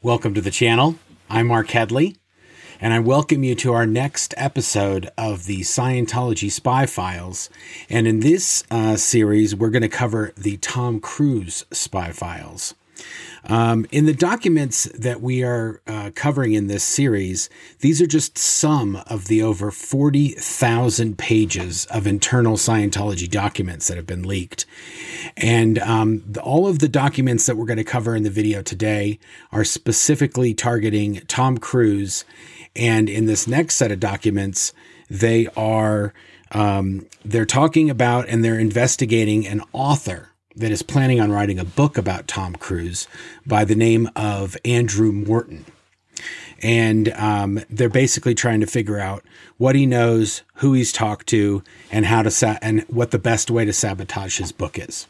Welcome to the channel. I'm Mark Headley, and I welcome you to our next episode of the Scientology Spy Files. And in this series, we're going to cover the Tom Cruise Spy Files. In the documents that we are covering in this series, these are just some of the over 40,000 pages of internal Scientology documents that have been leaked. And all of the documents that we're going to cover in the video today are specifically targeting Tom Cruise. And in this next set of documents, they are they're talking about and they're investigating an author that is planning on writing a book about Tom Cruise by the name of Andrew Morton. And they're basically trying to figure out what he knows, who he's talked to, and how to and what the best way to sabotage his book is.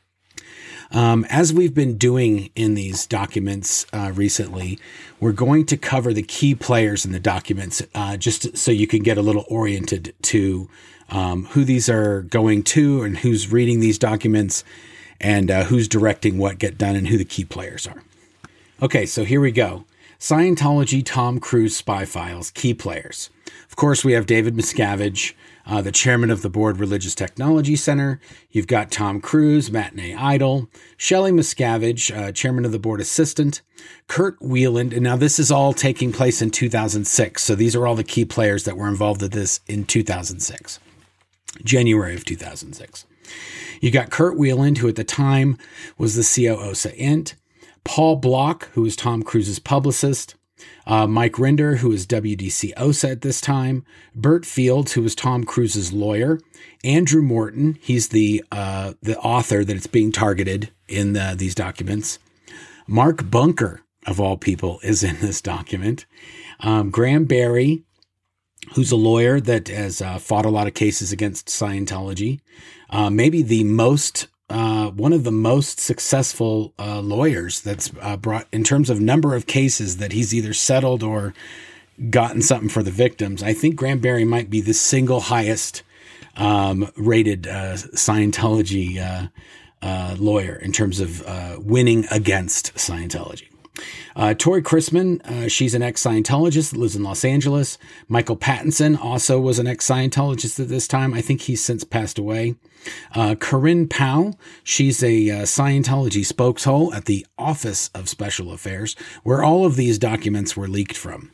As we've been doing in these documents recently, we're going to cover the key players in the documents just so you can get a little oriented to who these are going to and who's reading these documents and who's directing what get done and who the key players are. Okay, so here we go. Scientology Tom Cruise Spy Files, key players. Of course, we have David Miscavige, the chairman of the Board Religious Technology Center. You've got Tom Cruise, matinee idol. Shelley Miscavige, chairman of the board assistant. Kurt Wieland. And now this is all taking place in 2006. So these are all the key players that were involved in this in 2006. January of 2006. You got Kurt Wieland, who at the time was the COOSA Int. Paul Block, who was Tom Cruise's publicist. Mike Rinder, who is WDC OSA at this time. Bert Fields, who was Tom Cruise's lawyer. Andrew Morton, he's the author that it's being targeted in these documents. Mark Bunker, of all people, is in this document. Graham Barry, who's a lawyer that has fought a lot of cases against Scientology. Maybe the most one of the most successful lawyers that's brought in terms of number of cases that he's either settled or gotten something for the victims. I think Graham Barry might be the single highest rated Scientology lawyer in terms of winning against Scientology. Tori Chrisman, she's an ex-Scientologist that lives in Los Angeles. Michael Pattinson also was an ex-Scientologist at this time. I think he's since passed away. Corinne Powell, she's a Scientology spokeshole at the Office of Special Affairs, where all of these documents were leaked from.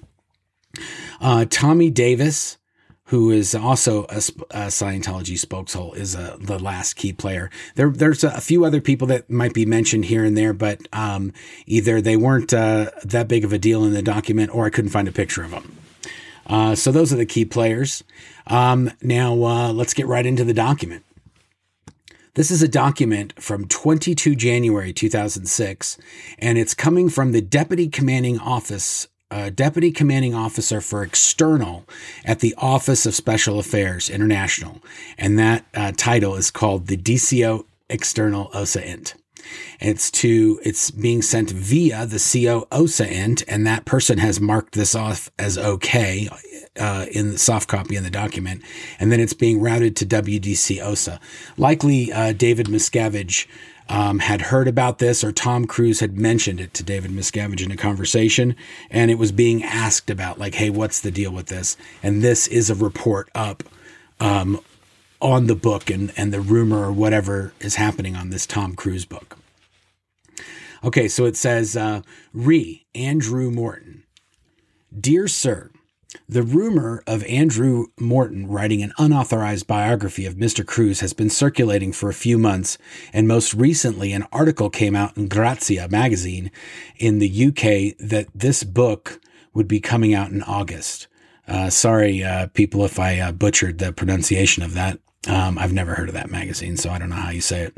Tommy Davis, who is also a Scientology spokeshole, is the last key player. There's a few other people that might be mentioned here and there, but either they weren't that big of a deal in the document, or I couldn't find a picture of them. So those are the key players. Now let's get right into the document. This is a document from 22 January 2006, and it's coming from the Deputy Commanding Officer for External at the Office of Special Affairs International. And that title is called the DCO External OSA Int. It's being sent via the CO OSA Int, and that person has marked this off as okay in the soft copy in the document. And then it's being routed to WDC OSA. Likely David Miscavige had heard about this, or Tom Cruise had mentioned it to David Miscavige in a conversation, and it was being asked about, like, hey, what's the deal with this? And this is a report up on the book and the rumor or whatever is happening on this Tom Cruise book. Okay, so it says, Andrew Morton. Dear Sir, the rumor of Andrew Morton writing an unauthorized biography of Mr. Cruise has been circulating for a few months, and most recently an article came out in Grazia magazine in the UK that this book would be coming out in August. Sorry, people, if I butchered the pronunciation of that. I've never heard of that magazine, so I don't know how you say it.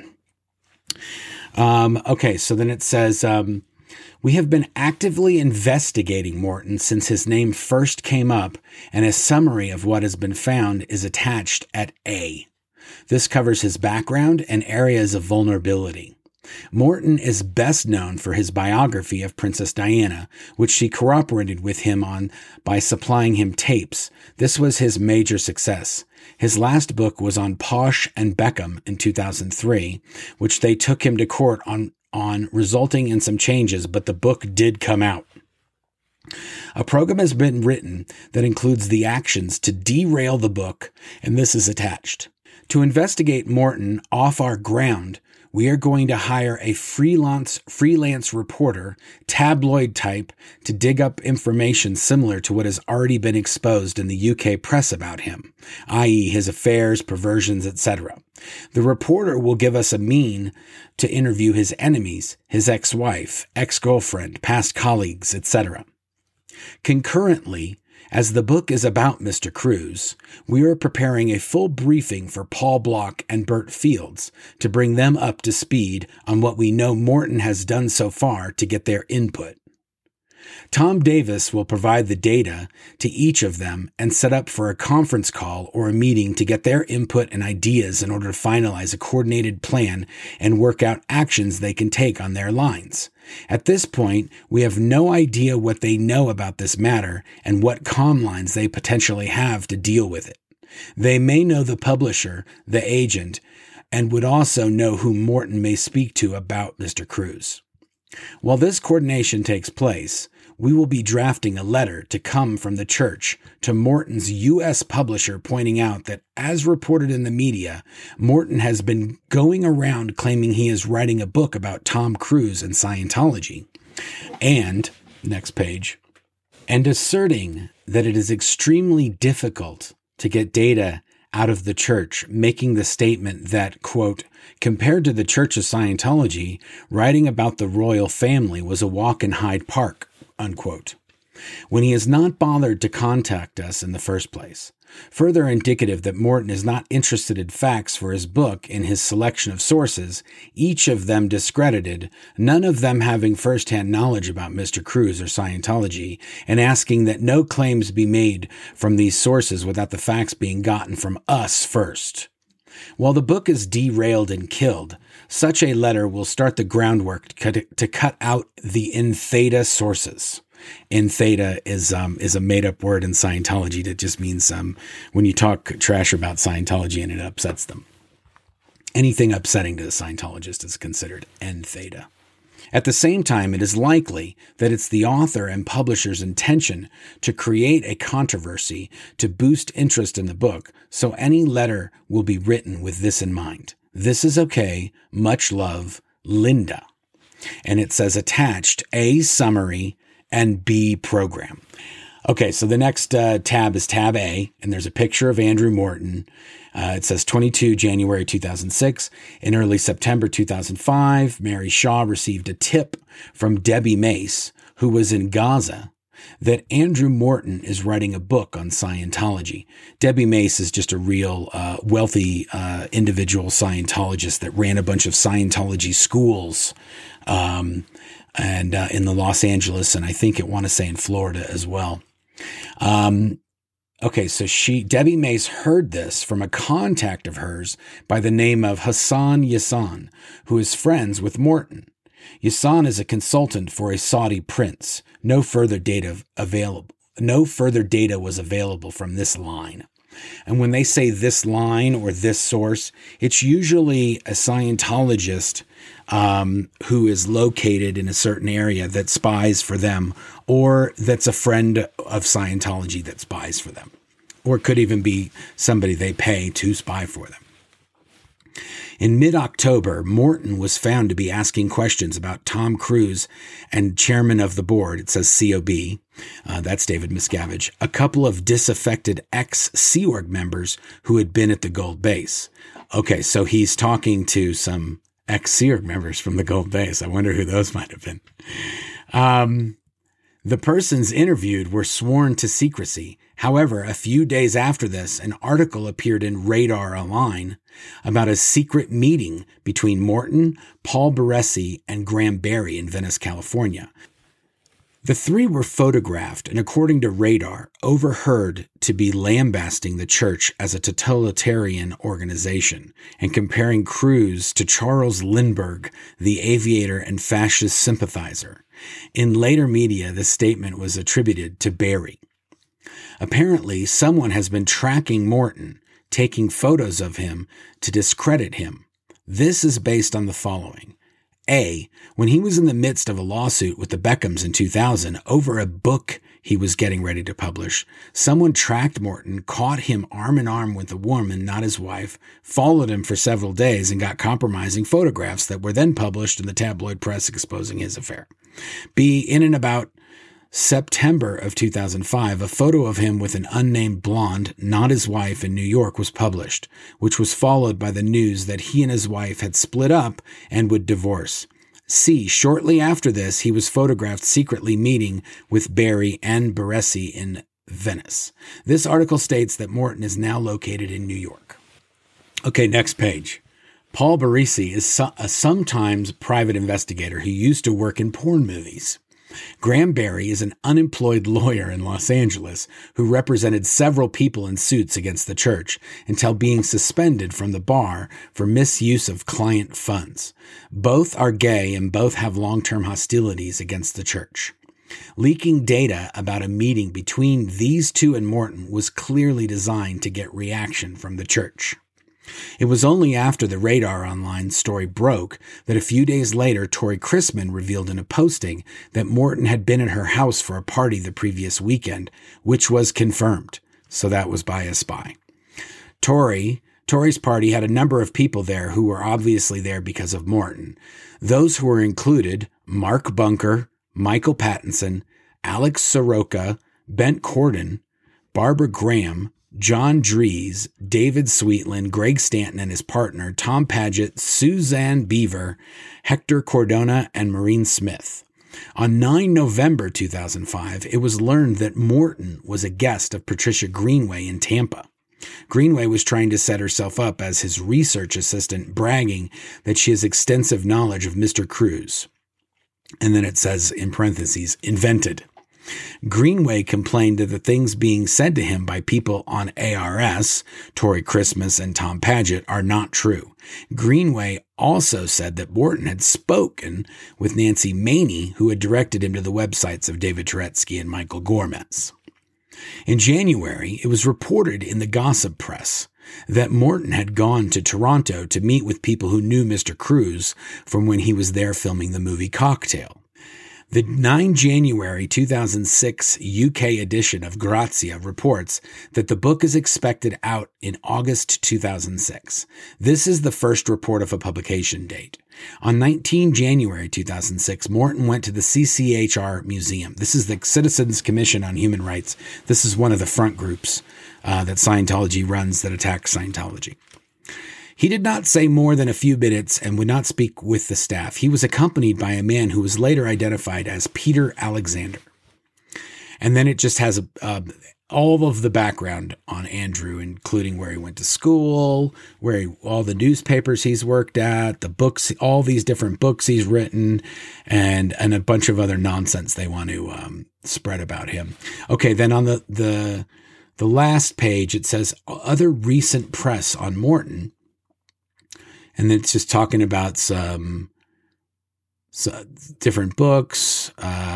Okay, so then it says, we have been actively investigating Morton since his name first came up, and a summary of what has been found is attached at A. This covers his background and areas of vulnerability. Morton is best known for his biography of Princess Diana, which she cooperated with him on by supplying him tapes. This was his major success. His last book was on Posh and Beckham in 2003, which they took him to court on on, resulting in some changes, but the book did come out. A program has been written that includes the actions to derail the book, and this is attached. To investigate Morton off our ground, we are going to hire a freelance reporter, tabloid type, to dig up information similar to what has already been exposed in the UK press about him, i.e. his affairs, perversions, etc. The reporter will give us a mean to interview his enemies, his ex-wife, ex-girlfriend, past colleagues, etc. Concurrently, as the book is about Mr. Cruz, we are preparing a full briefing for Paul Block and Bert Fields to bring them up to speed on what we know Morton has done so far to get their input. Tom Davis will provide the data to each of them and set up for a conference call or a meeting to get their input and ideas in order to finalize a coordinated plan and work out actions they can take on their lines. At this point, we have no idea what they know about this matter and what comm lines they potentially have to deal with it. They may know the publisher, the agent, and would also know who Morton may speak to about Mr. Cruz. While this coordination takes place, we will be drafting a letter to come from the church to Morton's U.S. publisher pointing out that, as reported in the media, Morton has been going around claiming he is writing a book about Tom Cruise and Scientology. And, next page, and asserting that it is extremely difficult to get data out of the church, making the statement that, quote, compared to the Church of Scientology, writing about the royal family was a walk in Hyde Park, unquote, when he has not bothered to contact us in the first place. Further indicative that Morton is not interested in facts for his book in his selection of sources, each of them discredited, none of them having first-hand knowledge about Mr. Cruz or Scientology, and asking that no claims be made from these sources without the facts being gotten from us first. While the book is derailed and killed, such a letter will start the groundwork to cut out the in theta sources. In theta is a made-up word in Scientology that just means when you talk trash about Scientology and it upsets them. Anything upsetting to a Scientologist is considered en theta. At the same time, it is likely that it's the author and publisher's intention to create a controversy to boost interest in the book, so any letter will be written with this in mind. This is okay. Much love, Linda. And it says attached A, summary, and B, program. Okay, so the next tab is tab A, and there's a picture of Andrew Morton. It says 22 January 2006. In early September 2005, Mary Shaw received a tip from Debbie Mace, who was in Gaza, that Andrew Morton is writing a book on Scientology. Debbie Mace is just a real wealthy individual Scientologist that ran a bunch of Scientology schools and in the Los Angeles, and I think I want to say in Florida as well. Okay, so Debbie Mace heard this from a contact of hers by the name of Hassan Yassan, who is friends with Morton. Yassan is a consultant for a Saudi prince. No further data was available from this line. And when they say this line or this source, it's usually a Scientologist who is located in a certain area that spies for them, or that's a friend of Scientology that spies for them. Or it could even be somebody they pay to spy for them. In mid-October, Morton was found to be asking questions about Tom Cruise and chairman of the board, it says COB, that's David Miscavige, a couple of disaffected ex-Sea Org members who had been at the Gold Base. Okay, so he's talking to some ex-Sea Org members from the Gold Base. I wonder who those might have been. The persons interviewed were sworn to secrecy. However, a few days after this, an article appeared in Radar Online about a secret meeting between Morton, Paul Baresi, and Graham Barry in Venice, California. The three were photographed and, according to Radar, overheard to be lambasting the church as a totalitarian organization and comparing Cruz to Charles Lindbergh, the aviator and fascist sympathizer. In later media, the statement was attributed to Barry. Apparently, someone has been tracking Morton, taking photos of him to discredit him. This is based on the following. A, when he was in the midst of a lawsuit with the Beckhams in 2000 over a book he was getting ready to publish, someone tracked Morton, caught him arm in arm with a woman, not his wife, followed him for several days, and got compromising photographs that were then published in the tabloid press exposing his affair. B, in and about September of 2005, a photo of him with an unnamed blonde, not his wife, in New York was published, which was followed by the news that he and his wife had split up and would divorce. C, shortly after this, he was photographed secretly meeting with Barry and Baresi in Venice. This article states that Morton is now located in New York. Okay, next page. Paul Baresi is a sometimes private investigator who used to work in porn movies. Graham Barry is an unemployed lawyer in Los Angeles who represented several people in suits against the church until being suspended from the bar for misuse of client funds. Both are gay and both have long-term hostilities against the church. Leaking data about a meeting between these two and Morton was clearly designed to get reaction from the church. It was only after the Radar Online story broke that a few days later Tori Chrisman revealed in a posting that Morton had been at her house for a party the previous weekend, which was confirmed. So that was by a spy. Tori's party had a number of people there who were obviously there because of Morton. Those who were included: Mark Bunker, Michael Pattinson, Alex Soroka, Bent Corden, Barbara Graham, John Dries, David Sweetland, Greg Stanton and his partner, Tom Paget, Suzanne Beaver, Hector Cordona, and Maureen Smith. On 9 November 2005, it was learned that Morton was a guest of Patricia Greenway in Tampa. Greenway was trying to set herself up as his research assistant, bragging that she has extensive knowledge of Mr. Cruz. And then it says, in parentheses, invented. Greenway complained of the things being said to him by people on ARS, Tori Christmas and Tom Paget, are not true. Greenway also said that Morton had spoken with Nancy Maney, who had directed him to the websites of David Turetsky and Michael Gormez. In January, it was reported in the gossip press that Morton had gone to Toronto to meet with people who knew Mr. Cruz from when he was there filming the movie Cocktail. The 9 January 2006 UK edition of Grazia reports that the book is expected out in August 2006. This is the first report of a publication date. On 19 January 2006, Morton went to the CCHR Museum. This is the Citizens Commission on Human Rights. This is one of the front groups that Scientology runs that attack Scientology. He did not say more than a few minutes and would not speak with the staff. He was accompanied by a man who was later identified as Peter Alexander. And then it just has all of the background on Andrew, including where he went to school, all the newspapers he's worked at, the books, all these different books he's written, and a bunch of other nonsense they want to spread about him. Okay, then on the last page, it says other recent press on Morton. And then it's just talking about some different books,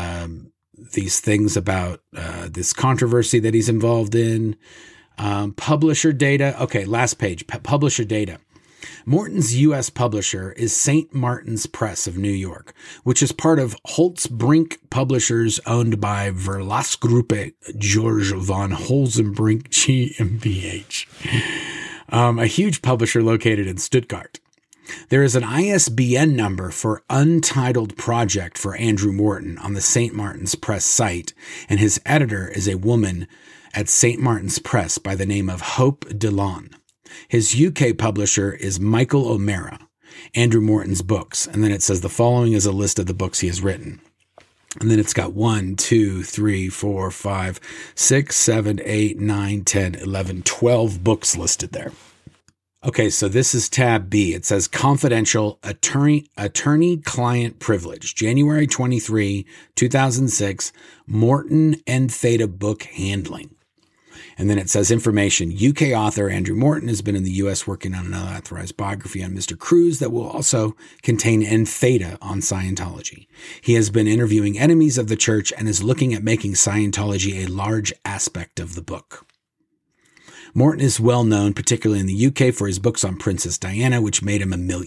these things about this controversy that he's involved in. Publisher data. Okay, last page. Publisher data. Morton's U.S. publisher is St. Martin's Press of New York, which is part of Holtz Brink Publishers owned by Verlagsgruppe George von Holzenbrink GmbH, a huge publisher located in Stuttgart. There is an ISBN number for Untitled Project for Andrew Morton on the St. Martin's Press site, and his editor is a woman at St. Martin's Press by the name of Hope Dillon. His UK publisher is Michael O'Mara, Andrew Morton's books, and then it says the following is a list of the books he has written. And then it's got 1, 2, 3, 4, 5, 6, 7, 8, 9, 10, 11, 12 books listed there. Okay, so this is tab B. It says confidential attorney-client privilege, January 23, 2006, Morton and Theta book handling. And then it says information. UK author Andrew Morton has been in the U.S. working on an unauthorized biography on Mr. Cruz that will also contain N Theta on Scientology. He has been interviewing enemies of the church and is looking at making Scientology a large aspect of the book. Morton is well known, particularly in the UK, for his books on Princess Diana, which made him a millionaire.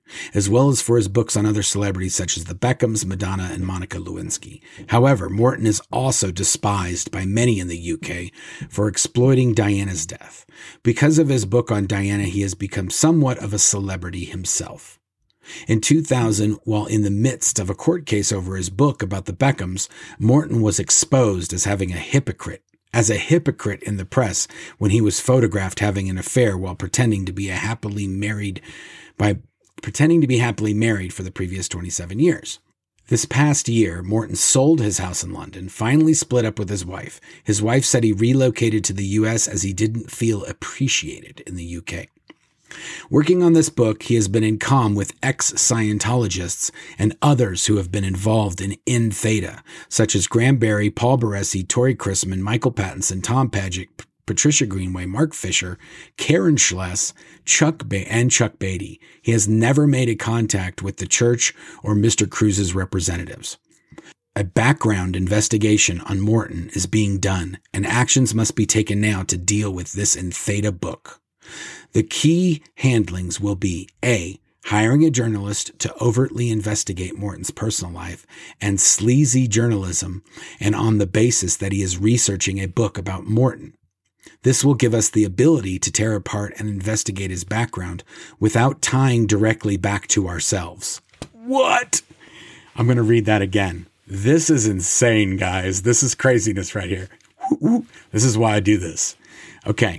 as well as for his books on other celebrities such as the Beckhams, Madonna, and Monica Lewinsky. However, Morton is also despised by many in the UK for exploiting Diana's death. Because of his book on Diana, he has become somewhat of a celebrity himself. In 2000, while in the midst of a court case over his book about the Beckhams, Morton was exposed as having a hypocrite in the press when he was photographed having an affair while pretending to be happily married for the previous 27 years. This past year, Morton sold his house in London, finally split up with his wife. His wife said he relocated to the US as he didn't feel appreciated in the UK. Working on this book, he has been in comm with ex-Scientologists and others who have been involved in Theta, such as Graham Barry, Paul Baresi, Tori Chrisman, Michael Pattinson, Tom Paget, Patricia Greenway, Mark Fisher, Karen Schless, Chuck Beatty. He has never made a contact with the church or Mr. Cruz's representatives. A background investigation on Morton is being done, and actions must be taken now to deal with this in Theta book. The key handlings will be A, hiring a journalist to overtly investigate Morton's personal life and sleazy journalism, and on the basis that he is researching a book about Morton. This will give us the ability to tear apart and investigate his background without tying directly back to ourselves. What? I'm going to read that again. This is insane, guys. This is craziness right here. This is why I do this. Okay.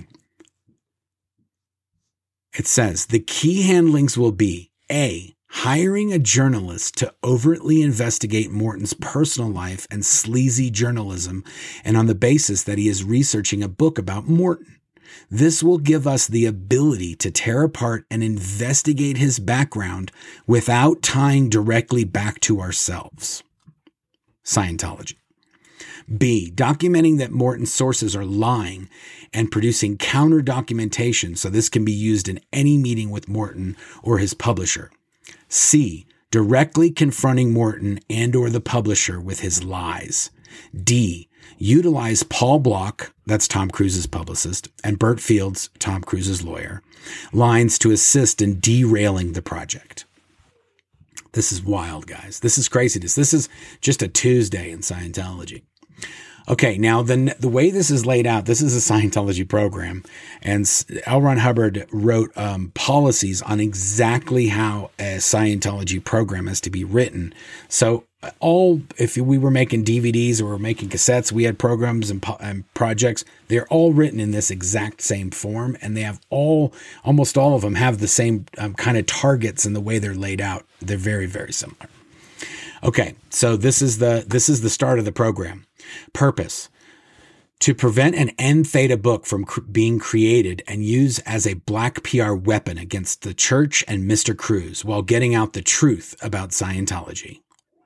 It says the key handlings will be A, hiring a journalist to overtly investigate Morton's personal life and sleazy journalism, and on the basis that he is researching a book about Morton. This will give us the ability to tear apart and investigate his background without tying directly back to ourselves. Scientology. B, documenting that Morton's sources are lying and producing counter documentation so this can be used in any meeting with Morton or his publisher. C, directly confronting Morton and or the publisher with his lies. D, utilize Paul Block, that's Tom Cruise's publicist, and Bert Fields, Tom Cruise's lawyer, lines to assist in derailing the project. This is wild, guys. This is craziness. This is just a Tuesday in Scientology. Okay, now the way this is laid out, this is a Scientology program, and L. Ron Hubbard wrote policies on exactly how a Scientology program is to be written. So if we were making DVDs or we're making cassettes, we had programs and projects. They're all written in this exact same form, and they have almost all of them have the same kind of targets in the way they're laid out. They're very, very similar. Okay, so this is the start of the program. Purpose: to prevent an end Theta book from being created and used as a black PR weapon against the church and Mr. Cruz while getting out the truth about Scientology.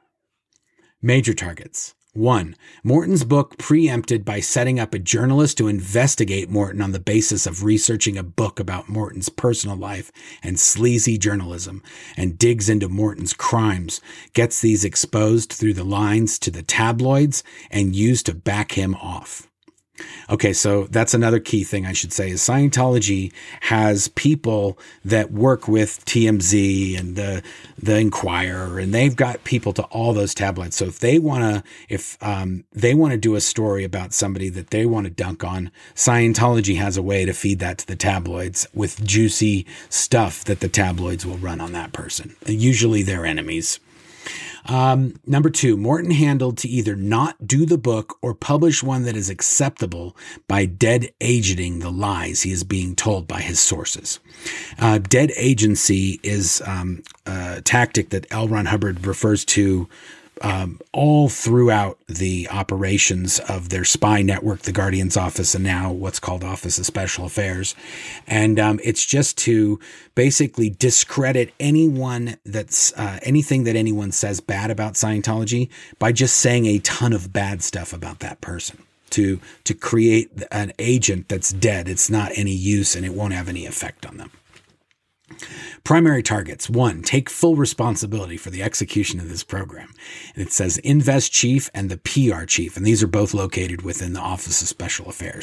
Major targets. 1. Morton's book preempted by setting up a journalist to investigate Morton on the basis of researching a book about Morton's personal life and sleazy journalism, and digs into Morton's crimes, gets these exposed through the lines to the tabloids, and used to back him off. Okay, so that's another key thing I should say is Scientology has people that work with TMZ and the Inquirer, and they've got people to all those tabloids. So if they want to do a story about somebody that they want to dunk on, Scientology has a way to feed that to the tabloids with juicy stuff that the tabloids will run on that person. Usually their enemies. Number 2, Morton handled to either not do the book or publish one that is acceptable by dead agenting the lies he is being told by his sources. Dead agency is a tactic that L. Ron Hubbard refers to all throughout the operations of their spy network, the Guardian's Office, and now what's called Office of Special Affairs. And it's just to basically discredit anyone that's anything that anyone says bad about Scientology by just saying a ton of bad stuff about that person to create an agent that's dead. It's not any use and it won't have any effect on them. Primary targets. 1, take full responsibility for the execution of this program. And it says Invest Chief and the PR Chief, and these are both located within the Office of Special Affairs.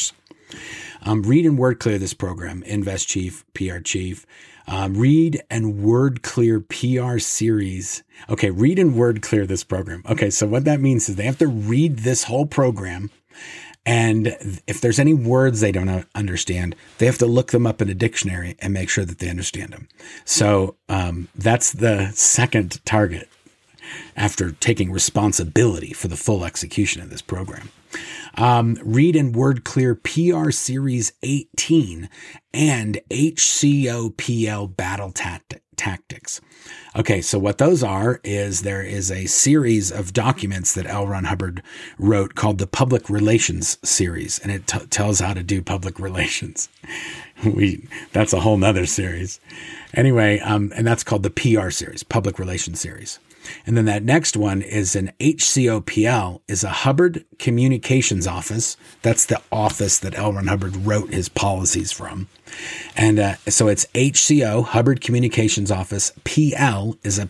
Read and word clear this program. Invest Chief, PR Chief. Read and word clear PR series. Okay, read and word clear this program. Okay, so what that means is they have to read this whole program. And if there's any words they don't understand, they have to look them up in a dictionary and make sure that they understand them. So that's the second target after taking responsibility for the full execution of this program. Read and word clear PR Series 18 and HCOPL Battle Tactics. Okay, so what those are is there is a series of documents that L. Ron Hubbard wrote called the Public Relations Series, and it tells how to do public relations. That's a whole nother series. Anyway, and that's called the PR Series, Public Relations Series. And then that next one is an HCOPL, is a Hubbard Communications Office. That's the office that L. Ron Hubbard wrote his policies from. And so it's HCO, Hubbard Communications Office. PL is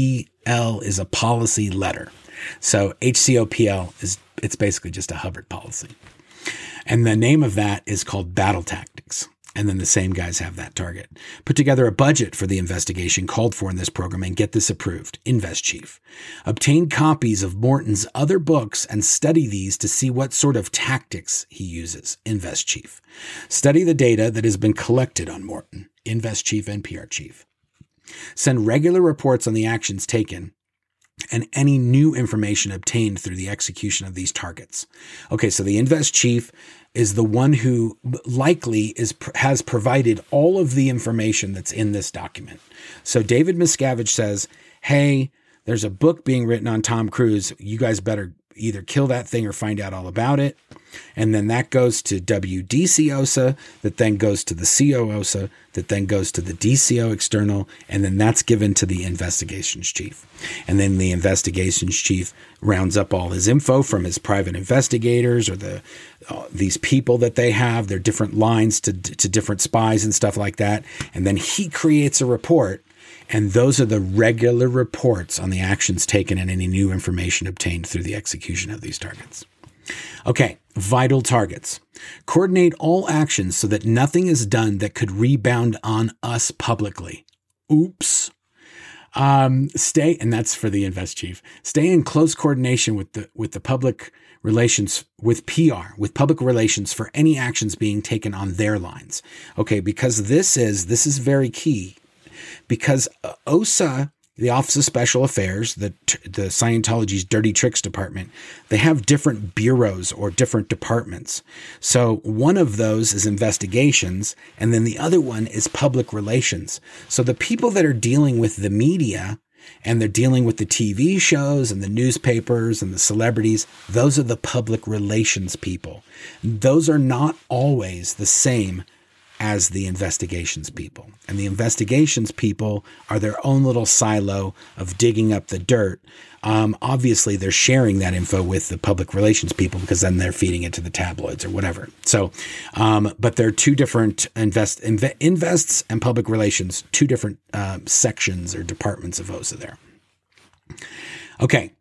a policy letter. So HCOPL it's basically just a Hubbard policy. And the name of that is called Battle Tactics. And then the same guys have that target. Put together a budget for the investigation called for in this program and get this approved. Invest Chief. Obtain copies of Morton's other books and study these to see what sort of tactics he uses. Invest Chief. Study the data that has been collected on Morton. Invest Chief and PR Chief. Send regular reports on the actions taken and any new information obtained through the execution of these targets. Okay, so the Invest Chief is the one who likely has provided all of the information that's in this document. So David Miscavige says, hey, there's a book being written on Tom Cruise. You guys better either kill that thing or find out all about it. And then that goes to WDC OSA, that then goes to the CO OSA, that then goes to the DCO external, and then that's given to the investigations chief. And then the investigations chief rounds up all his info from his private investigators or these people that they have, their different lines to different spies and stuff like that. And then he creates a report. And those are the regular reports on the actions taken and any new information obtained through the execution of these targets. Okay, vital targets. Coordinate all actions so that nothing is done that could rebound on us publicly. Oops. And that's for the Invest Chief. Stay in close coordination with the public relations, with PR, with public relations for any actions being taken on their lines. Okay, because this is very key. Because OSA, the Office of Special Affairs, the Scientology's Dirty Tricks Department, they have different bureaus or different departments. So one of those is investigations, and then the other one is public relations. So the people that are dealing with the media and they're dealing with the TV shows and the newspapers and the celebrities, those are the public relations people. Those are not always the same as the investigations people. And the investigations people are their own little silo of digging up the dirt. Obviously, they're sharing that info with the public relations people because then they're feeding it to the tabloids or whatever. So, but they're two different invests and public relations, two different sections or departments of OSA there. Okay.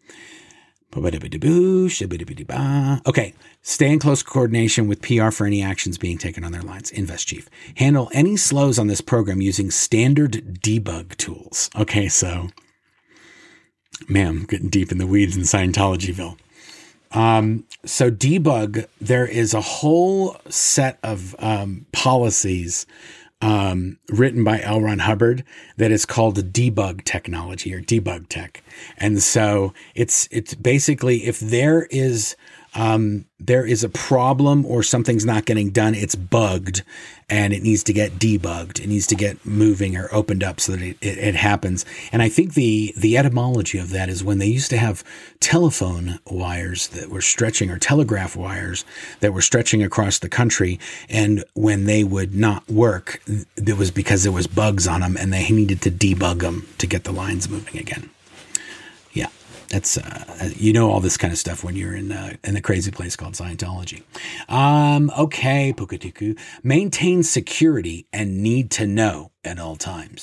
Okay. Stay in close coordination with PR for any actions being taken on their lines. Invest Chief. Handle any slows on this program using standard debug tools. Okay, so, man, I'm getting deep in the weeds in Scientologyville. So debug, there is a whole set of policies written by L. Ron Hubbard that is called debug technology or debug tech. And so it's basically if there is a problem or something's not getting done, it's bugged and it needs to get debugged. It needs to get moving or opened up so that it happens. And I think the etymology of that is when they used to have telephone wires that were stretching or telegraph wires that were stretching across the country. And when they would not work, it was because there was bugs on them and they needed to debug them to get the lines moving again. Yeah. That's, all this kind of stuff when you're in a crazy place called Scientology. Okay, Pukatiku. Maintain security and need to know at all times.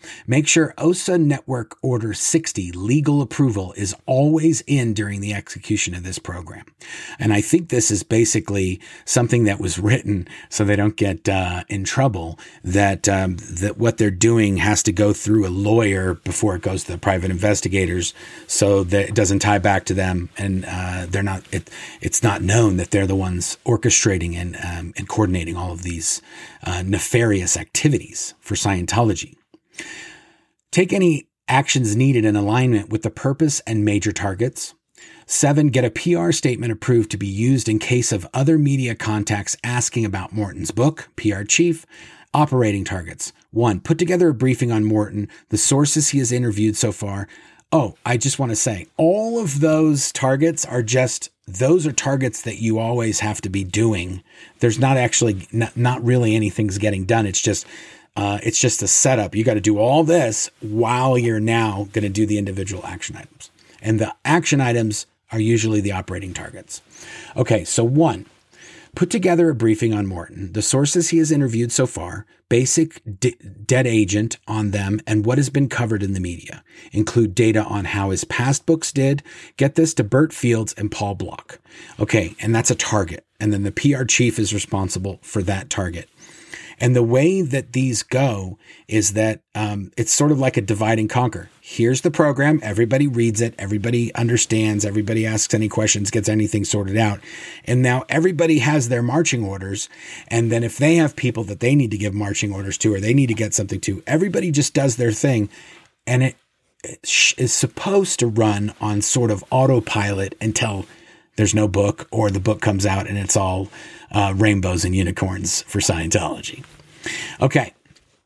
Make sure OSA Network Order 60 legal approval is always in during the execution of this program. And I think this is basically something that was written so they don't get in trouble, that what they're doing has to go through a lawyer before it goes to the private investigators, so that it doesn't tie back to them, and it's not known that they're the ones orchestrating and coordinating all of these nefarious activities for Scientology. Take any actions needed in alignment with the purpose and major targets. 7, get a PR statement approved to be used in case of other media contacts asking about Morton's book. PR chief. Operating targets. 1, put together a briefing on Morton, the sources he has interviewed so far. Oh, I just want to say, all of those targets are those are targets that you always have to be doing. There's not actually, not really anything's getting done. It's just a setup. You got to do all this while you're now going to do the individual action items. And the action items are usually the operating targets. Okay, so 1, put together a briefing on Morton, the sources he has interviewed so far, basic dead agent on them, and what has been covered in the media. Include data on how his past books did. Get this to Bert Fields and Paul Block. Okay, and that's a target. And then the PR chief is responsible for that target. And the way that these go is that it's sort of like a divide and conquer. Here's the program. Everybody reads it. Everybody understands. Everybody asks any questions, gets anything sorted out. And now everybody has their marching orders. And then if they have people that they need to give marching orders to, or they need to get something to, everybody just does their thing. And it is supposed to run on sort of autopilot until there's no book, or the book comes out and it's all rainbows and unicorns for Scientology. Okay.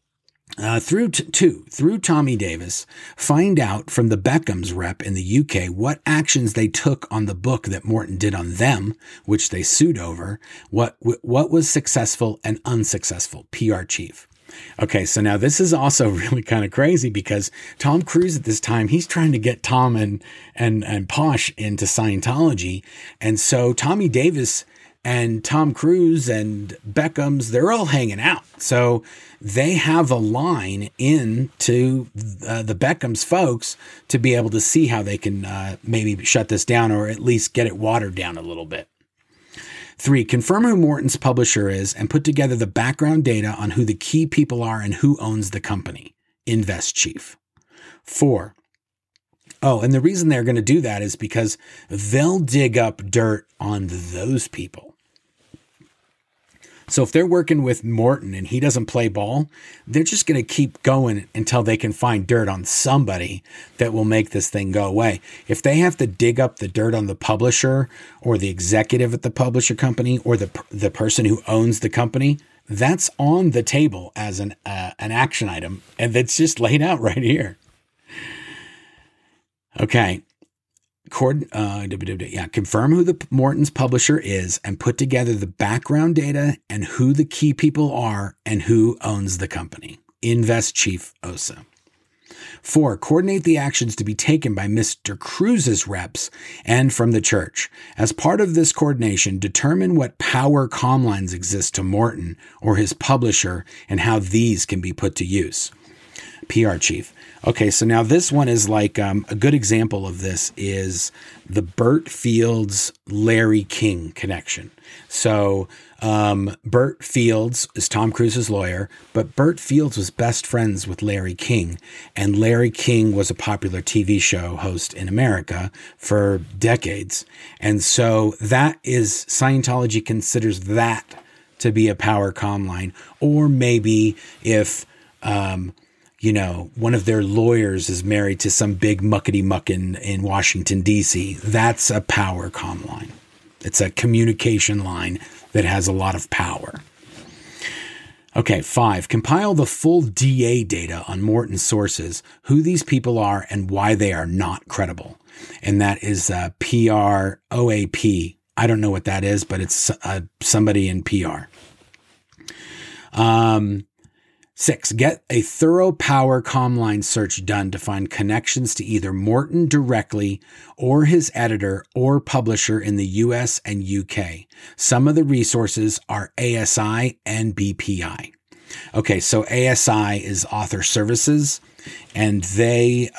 Through Tommy Davis, find out from the Beckham's rep in the UK what actions they took on the book that Morton did on them, which they sued over, what was successful and unsuccessful. PR chief. Okay, so now this is also really kind of crazy, because Tom Cruise at this time, he's trying to get Tom and Posh into Scientology. And so Tommy Davis and Tom Cruise and Beckham's, they're all hanging out. So they have a line into the Beckham's folks to be able to see how they can maybe shut this down, or at least get it watered down a little bit. 3, confirm who Morton's publisher is and put together the background data on who the key people are and who owns the company. Invest chief. 4. Oh, and the reason they're going to do that is because they'll dig up dirt on those people. So if they're working with Morton and he doesn't play ball, they're just going to keep going until they can find dirt on somebody that will make this thing go away. If they have to dig up the dirt on the publisher or the executive at the publisher company or the person who owns the company, that's on the table as an action item, and that's just laid out right here. Okay. Confirm who the Morton's publisher is and put together the background data and who the key people are and who owns the company. Invest chief OSA. 4, coordinate the actions to be taken by Mr. Cruz's reps and from the church. As part of this coordination, determine what power comm lines exist to Morton or his publisher and how these can be put to use. PR chief. Okay, so now this one is like a good example of this is the Bert Fields Larry King connection. So Bert Fields is Tom Cruise's lawyer, but Bert Fields was best friends with Larry King, and Larry King was a popular TV show host in America for decades. And so that is, Scientology considers that to be a power comm line. Or maybe if one of their lawyers is married to some big muckety-muck in Washington, D.C., that's a power comm line. It's a communication line that has a lot of power. Okay, 5, compile the full DA data on Morton's sources, who these people are and why they are not credible. And that is PROAP. I don't know what that is, but it's somebody in PR. 6, get a thorough power comm line search done to find connections to either Morton directly or his editor or publisher in the US and UK. Some of the resources are ASI and BPI. Okay, so ASI is Author Services, and they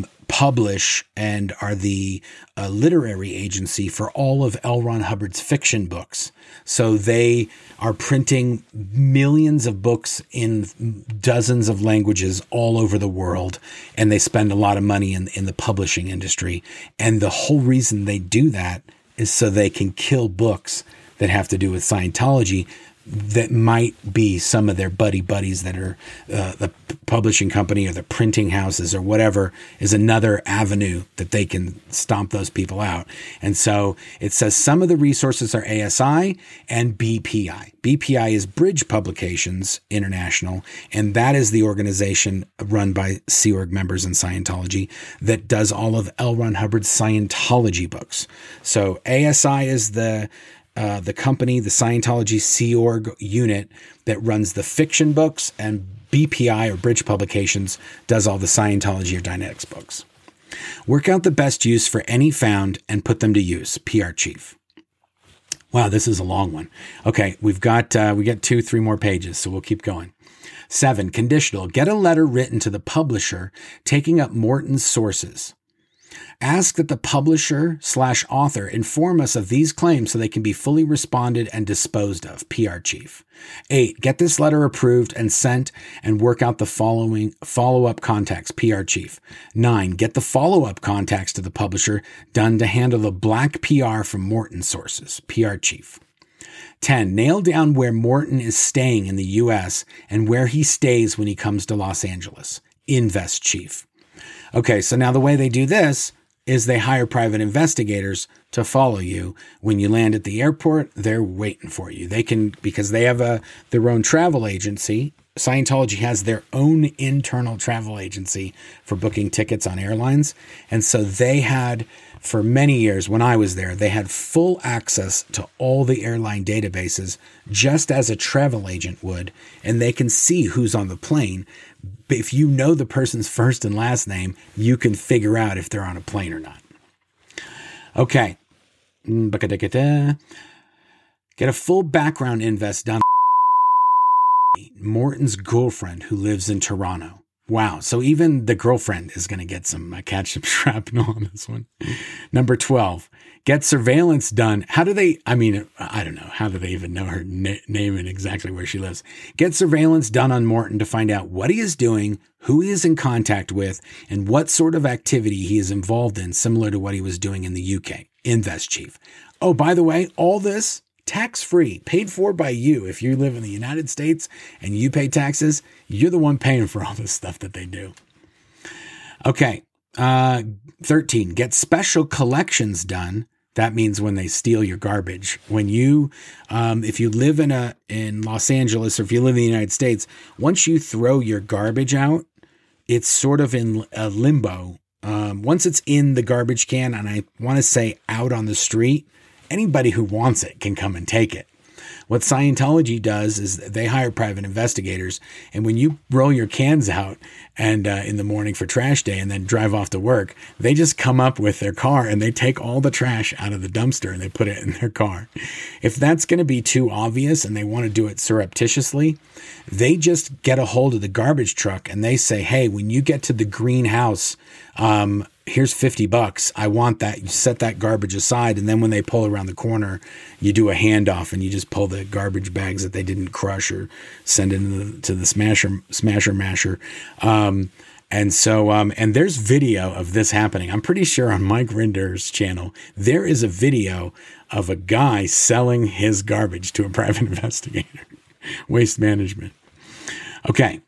publish and are the literary agency for all of L. Ron Hubbard's fiction books. So they are printing millions of books in dozens of languages all over the world, and they spend a lot of money in the publishing industry. And the whole reason they do that is so they can kill books that have to do with Scientology that might be some of their buddies that are the publishing company or the printing houses or whatever is another avenue that they can stomp those people out. And so it says some of the resources are ASI and BPI. BPI is Bridge Publications International, and that is the organization run by Sea Org members in Scientology that does all of L. Ron Hubbard's Scientology books. So ASI is the company, the Scientology Sea Org unit that runs the fiction books, and BPI or Bridge Publications does all the Scientology or Dianetics books. Work out the best use for any found and put them to use. PR Chief. Wow, this is a long one. Okay, we got 2-3 more pages, so we'll keep going. 7, conditional. Get a letter written to the publisher taking up Morton's sources. Ask that the publisher/author inform us of these claims so they can be fully responded and disposed of. PR Chief. 8, get this letter approved and sent and work out the following follow-up contacts. PR Chief. 9, get the follow-up contacts to the publisher done to handle the black PR from Morton sources. PR Chief. 10, nail down where Morton is staying in the U.S. and where he stays when he comes to Los Angeles. Invest Chief. Okay, so now the way they do this is they hire private investigators to follow you. When you land at the airport, they're waiting for you. They can, because they have their own travel agency. Scientology has their own internal travel agency for booking tickets on airlines. And so they had, for many years when I was there, they had full access to all the airline databases, just as a travel agent would. And they can see who's on the plane. If you know the person's first and last name, you can figure out if they're on a plane or not. Okay. Get a full background invest done. Morton's girlfriend who lives in Toronto. Wow. So even the girlfriend is going to get some catch some shrapnel on this one. Number 12, get surveillance done. How do they, I don't know. How do they even know her name and exactly where she lives? Get surveillance done on Morton to find out what he is doing, who he is in contact with, and what sort of activity he is involved in, similar to what he was doing in the UK. Invest Chief. Oh, by the way, all this tax-free, paid for by you. If you live in the United States and you pay taxes, you're the one paying for all this stuff that they do. Okay. 13, get special collections done. That means when they steal your garbage. When you, if you live in Los Angeles, or if you live in the United States, once you throw your garbage out, it's sort of in a limbo. Once it's in the garbage can, and I want to say out on the street, anybody who wants it can come and take it. What Scientology does is they hire private investigators, and when you roll your cans out and in the morning for trash day and then drive off to work, they just come up with their car and they take all the trash out of the dumpster and they put it in their car. If that's going to be too obvious and they want to do it surreptitiously, they just get a hold of the garbage truck and they say, hey, when you get to the greenhouse, here's $50. I want that. You set that garbage aside. And then when they pull around the corner, you do a handoff and you just pull the garbage bags that they didn't crush or send into the smasher masher. And there's video of this happening. I'm pretty sure on Mike Rinder's channel, there is a video of a guy selling his garbage to a private investigator. Waste management. Okay.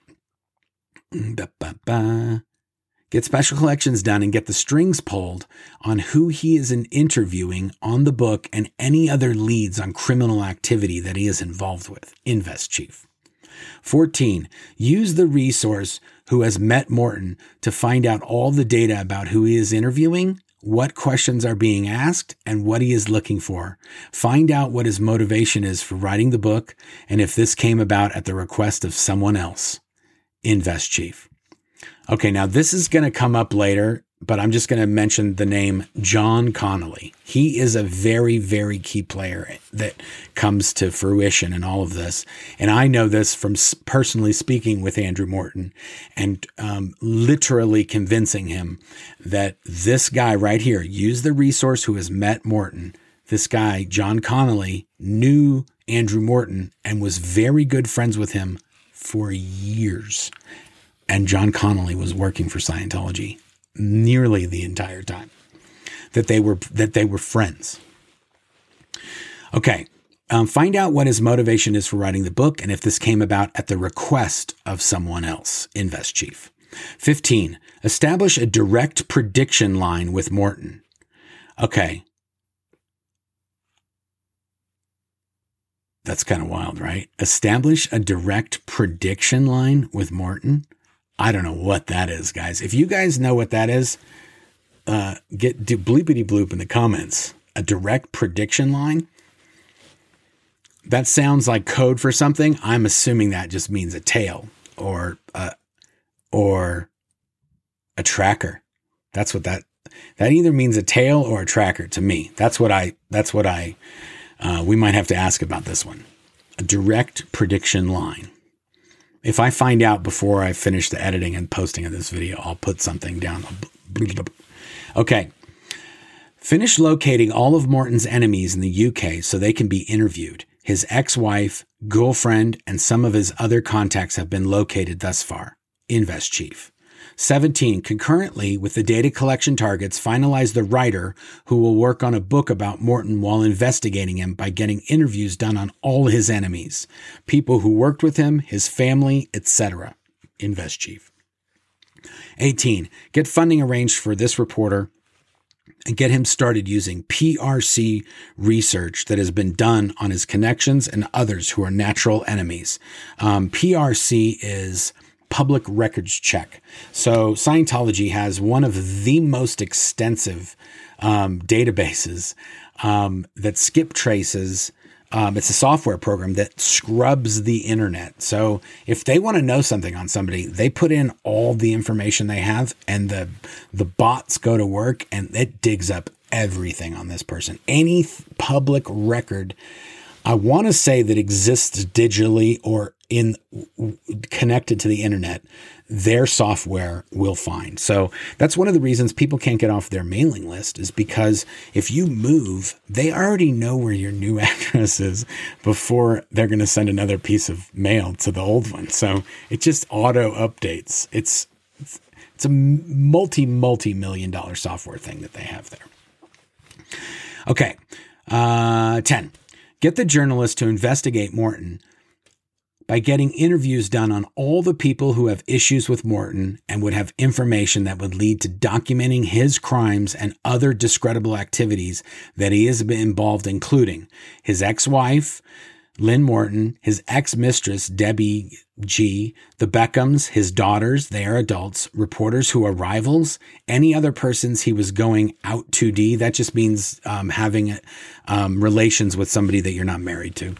Get special collections done and get the strings pulled on who he is interviewing on the book and any other leads on criminal activity that he is involved with. Invest Chief. 14. Use the resource who has met Morton to find out all the data about who he is interviewing, what questions are being asked, and what he is looking for. Find out what his motivation is for writing the book and if this came about at the request of someone else. Invest Chief. Okay, now this is going to come up later, but I'm just going to mention the name John Connolly. He is a very, very key player that comes to fruition in all of this. And I know this from personally speaking with Andrew Morton and literally convincing him that this guy right here, use the resource who has met Morton. This guy, John Connolly, knew Andrew Morton and was very good friends with him for years. And John Connolly was working for Scientology nearly the entire time that they were friends. Okay. Find out what his motivation is for writing the book and if this came about at the request of someone else. Invest Chief. 15. Establish a direct prediction line with Morton. Okay. That's kind of wild, right? Establish a direct prediction line with Morton. I don't know what that is, guys. If you guys know what that is, do bleepity bloop in the comments. A direct prediction line. That sounds like code for something. I'm assuming that just means a tail or a tracker. That's what that either means, a tail or a tracker to me. We might have to ask about this one. A direct prediction line. If I find out before I finish the editing and posting of this video, I'll put something down. Okay. Finish locating all of Morton's enemies in the UK so they can be interviewed. His ex-wife, girlfriend, and some of his other contacts have been located thus far. Invest Chief. 17. Concurrently with the data collection targets, finalize the writer who will work on a book about Morton while investigating him by getting interviews done on all his enemies, people who worked with him, his family, etc. Invest Chief. 18. Get funding arranged for this reporter and get him started using PRC research that has been done on his connections and others who are natural enemies. PRC is Public Records Check. So Scientology has one of the most extensive databases that skip traces. It's a software program that scrubs the internet. So if they want to know something on somebody, they put in all the information they have and the bots go to work and it digs up everything on this person. Any public record, I want to say, that exists digitally or connected to the internet, their software will find. So that's one of the reasons people can't get off their mailing list, is because if you move, they already know where your new address is before they're going to send another piece of mail to the old one. So it just auto updates. It's a multi-million dollar software thing that they have there. Okay. 10. Get the journalist to investigate Morton by getting interviews done on all the people who have issues with Morton and would have information that would lead to documenting his crimes and other discreditable activities that he has been involved, including his ex-wife, Lynn Morton, his ex-mistress, Debbie G., the Beckhams, his daughters, they are adults, reporters who are rivals, any other persons he was going out 2D. That just means having relations with somebody that you're not married to.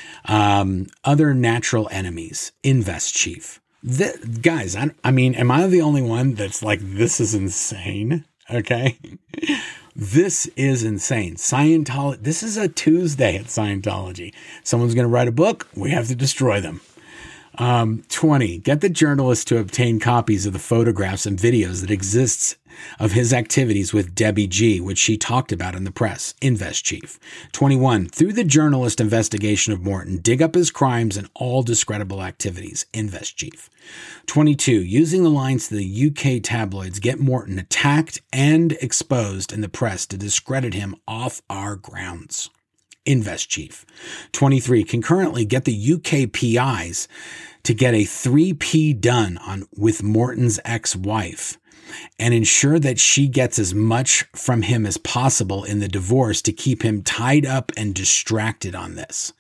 Other natural enemies. Invest Chief. Guys, I mean, am I the only one that's like, this is insane? Okay. This is insane. Scientology. This is a Tuesday at Scientology. Someone's going to write a book. We have to destroy them. 20. Get the journalist to obtain copies of the photographs and videos that exists of his activities with Debbie G., which she talked about in the press. Invest Chief. 21. Through the journalist investigation of Morton, dig up his crimes and all discreditable activities. Invest Chief. 22. Using the lines to the UK tabloids, get Morton attacked and exposed in the press to discredit him off our grounds. Invest Chief. 23. Concurrently, get the UK PIs to get a 3P done with Morton's ex-wife and ensure that she gets as much from him as possible in the divorce to keep him tied up and distracted on this.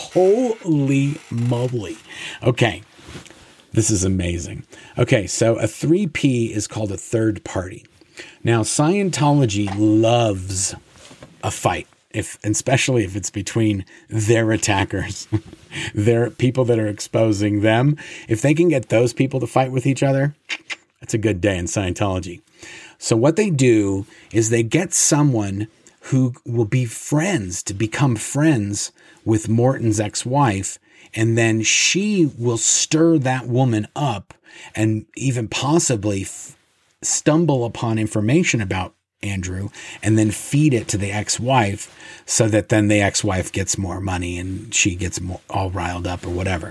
Holy moly. Okay. This is amazing. Okay. So a 3P is called a third party. Now, Scientology loves a fight. Especially if it's between their attackers, their people that are exposing them. If they can get those people to fight with each other, It's a good day in Scientology. So what they do is they get someone who will be friends to become friends with Morton's ex-wife, and then she will stir that woman up and even possibly stumble upon information about Andrew and then feed it to the ex-wife so that then the ex-wife gets more money and she gets all riled up or whatever.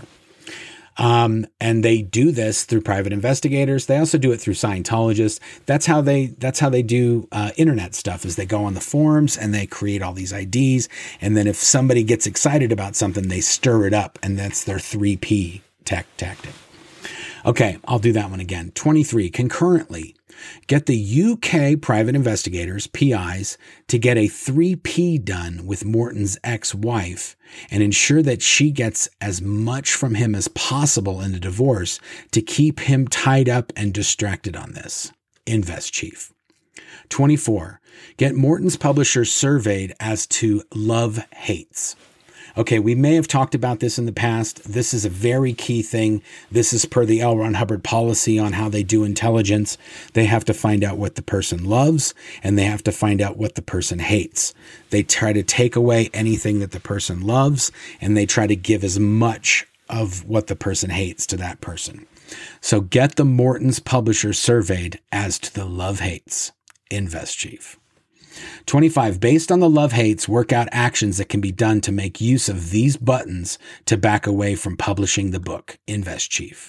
And they do this through private investigators. They also do it through Scientologists. That's how they do internet stuff, is they go on the forums and they create all these IDs. And then if somebody gets excited about something, they stir it up, and that's their 3P tactic. Okay, I'll do that one again. 23, concurrently, get the UK private investigators, PIs, to get a 3P done with Morton's ex-wife and ensure that she gets as much from him as possible in the divorce to keep him tied up and distracted on this. Invest Chief. 24, get Morton's publishers surveyed as to love-hates. Okay, we may have talked about this in the past. This is a very key thing. This is per the L. Ron Hubbard policy on how they do intelligence. They have to find out what the person loves, and they have to find out what the person hates. They try to take away anything that the person loves, and they try to give as much of what the person hates to that person. So get the Morton's publishers surveyed as to the love-hates. Invest Chief. 25, based on the love-hates, work out actions that can be done to make use of these buttons to back away from publishing the book. Invest Chief.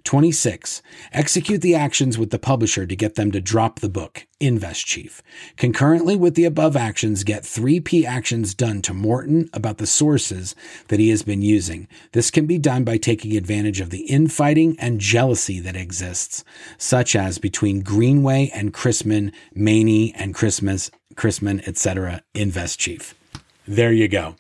26, execute the actions with the publisher to get them to drop the book. Invest Chief. Concurrently with the above actions, get 3P actions done to Morton about the sources that he has been using. This can be done by taking advantage of the infighting and jealousy that exists, such as between Greenway and Chrisman, Maney and Chrisman, etc. Invest Chief. There you go.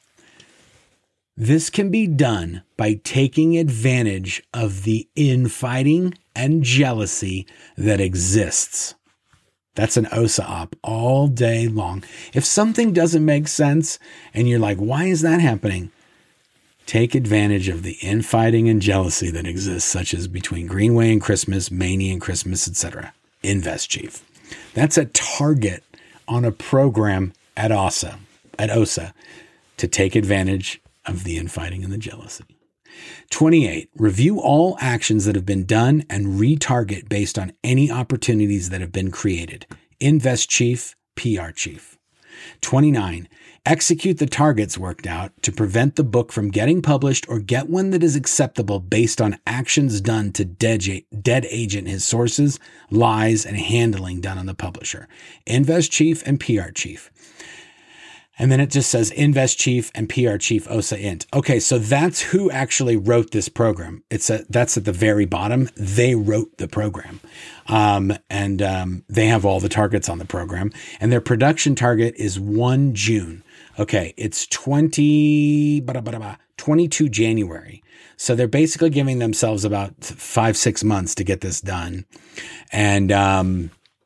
This can be done by taking advantage of the infighting and jealousy that exists. That's an OSA op all day long. If something doesn't make sense and you're like, why is that happening? Take advantage of the infighting and jealousy that exists, such as between Greenway and Christmas, Maney and Christmas, etc. Invest Chief. That's a target on a program at OSA to take advantage of the infighting and the jealousy. 28, review all actions that have been done and retarget based on any opportunities that have been created. Invest Chief, PR Chief. 29, execute the targets worked out to prevent the book from getting published or get one that is acceptable based on actions done to dead agent his sources, lies, and handling done on the publisher. Invest Chief and PR Chief. And then it just says Invest Chief and PR Chief OSA Int. Okay, so that's who actually wrote this program. That's at the very bottom. They wrote the program. And they have all the targets on the program. And their production target is 1 June. Okay, it's 22 January. So they're basically giving themselves about 5-6 months to get this done. And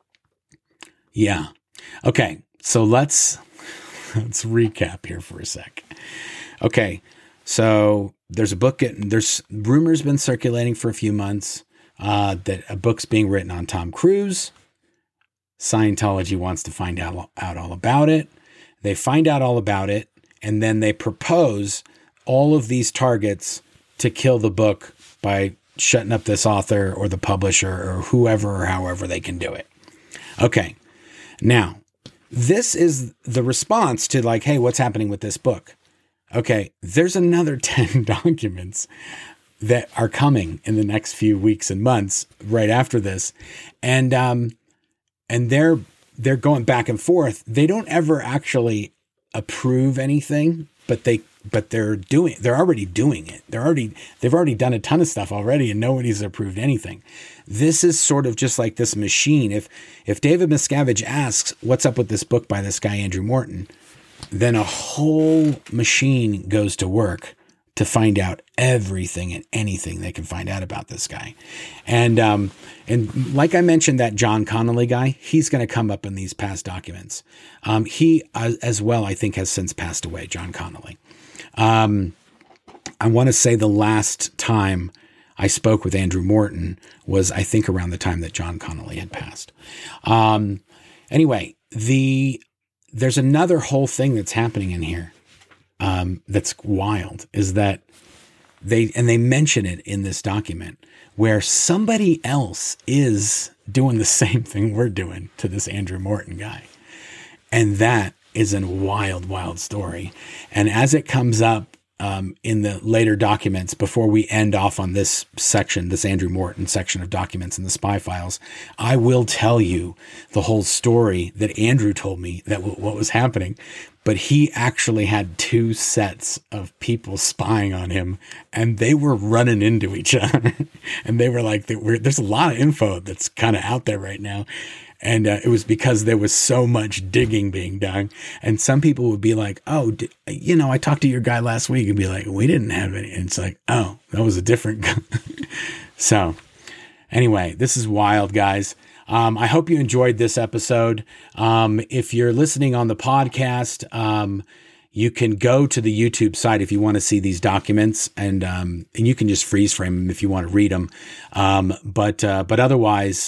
yeah. Okay, so let's recap here for a sec. Okay, so there's rumors been circulating for a few months that a book's being written on Tom Cruise. Scientology wants to find out all about it. They find out all about it, and then they propose all of these targets to kill the book by shutting up this author or the publisher or whoever or however they can do it. Okay, now, this is the response to like, hey, what's happening with this book? Okay, there's another 10 documents that are coming in the next few weeks and months right after this. And they're going back and forth. They don't ever actually approve anything, but they're already doing it. They've already done a ton of stuff already, and nobody's approved anything. This is sort of just like this machine. If David Miscavige asks, what's up with this book by this guy, Andrew Morton, then a whole machine goes to work to find out everything and anything they can find out about this guy. And like I mentioned, that John Connolly guy, he's going to come up in these past documents. He as well, I think, has since passed away, John Connolly. I want to say the last time I spoke with Andrew Morton was, I think, around the time that John Connolly had passed. Anyway, there's another whole thing that's happening in here that's wild, is that they mention it in this document, where somebody else is doing the same thing we're doing to this Andrew Morton guy. And that is a wild, wild story. And as it comes up in the later documents, before we end off on this section, this Andrew Morton section of documents in the spy files, I will tell you the whole story that Andrew told me that what was happening. But he actually had 2 sets of people spying on him, and they were running into each other. And they were like, there's a lot of info that's kind of out there right now. And it was because there was so much digging being done. And some people would be like, oh, I talked to your guy last week, and be like, we didn't have any. And it's like, oh, that was a different guy. So anyway, this is wild, guys. I hope you enjoyed this episode. If you're listening on the podcast, you can go to the YouTube site if you want to see these documents, and you can just freeze frame them if you want to read them. But otherwise,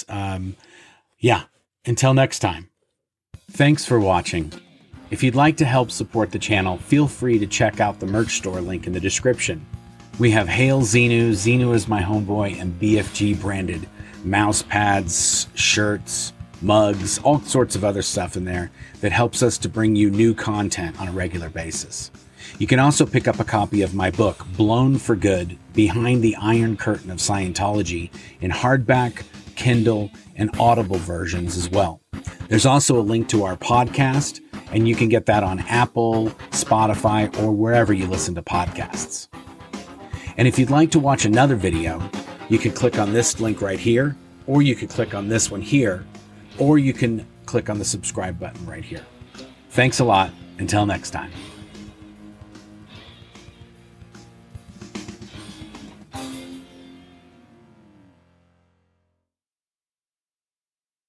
yeah. Until next time, thanks for watching. If you'd like to help support the channel, feel free to check out the merch store link in the description. We have Hail Xenu, Xenu is my homeboy, and BFG branded mouse pads, shirts, mugs, all sorts of other stuff in there that helps us to bring you new content on a regular basis. You can also pick up a copy of my book, Blown for Good, Behind the Iron Curtain of Scientology, in hardback, Kindle, and Audible versions as well. There's also a link to our podcast, and you can get that on Apple, Spotify, or wherever you listen to podcasts. And if you'd like to watch another video, you can click on this link right here, or you can click on this one here, or you can click on the subscribe button right here. Thanks a lot. Until next time.